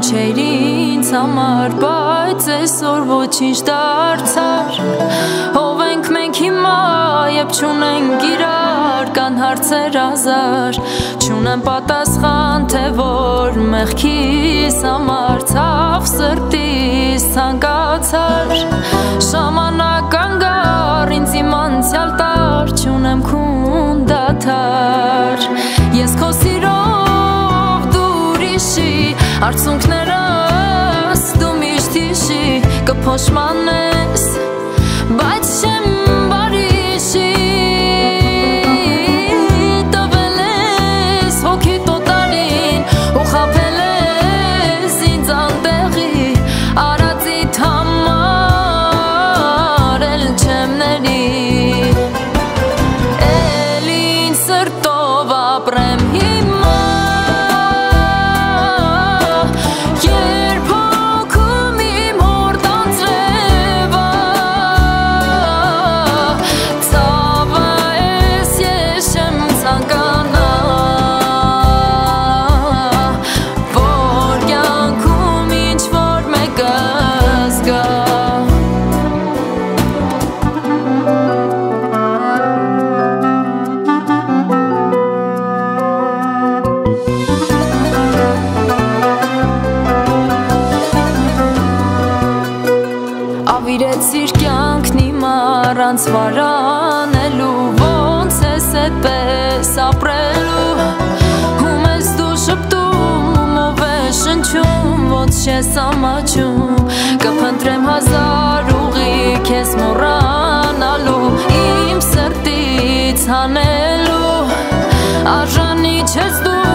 չէր ինձ համար, բայց այսօր ոչինչ դարձար։ Ով ենք մենք հիմա, երբ չունենք իրար, կան հարցեր հազար, չունեմ պատասխան, թե որ մեղքիս համար ցավ սրտիս ցանկացար։ Ժամանակ անգար ինձ իմ անցյալ տար, չունեմ քուն դադար։ Ես քո սիրով դու ուրիշի, արցունքներս դու միշտ հիշի, կփոշմանես, բայց չեմ բարիշի, տվել ես հոգի տոտալին ու խաբել ես ինձ անտեղի, արածիդ համար էլ չեմ ների, էլ ինձ սրտով ապրեմ հիմա, երբ հոգում իմ հորդան ծրևա, ցավը ես չեմ ցանկանա, որ կյանքում ինչ-որ մեկը զգա։ Ավիրեցիր կյանքն իմ առանց վարանելու, ոնց ես էդպես ապրելու, ում ես դու շպտում, ումով ես շնչում, ոնց չես ամաչում, կփնտրեմ հազար ուղի քեզ մոռանալու, իմ սրտից հանելու, արժանի չես դու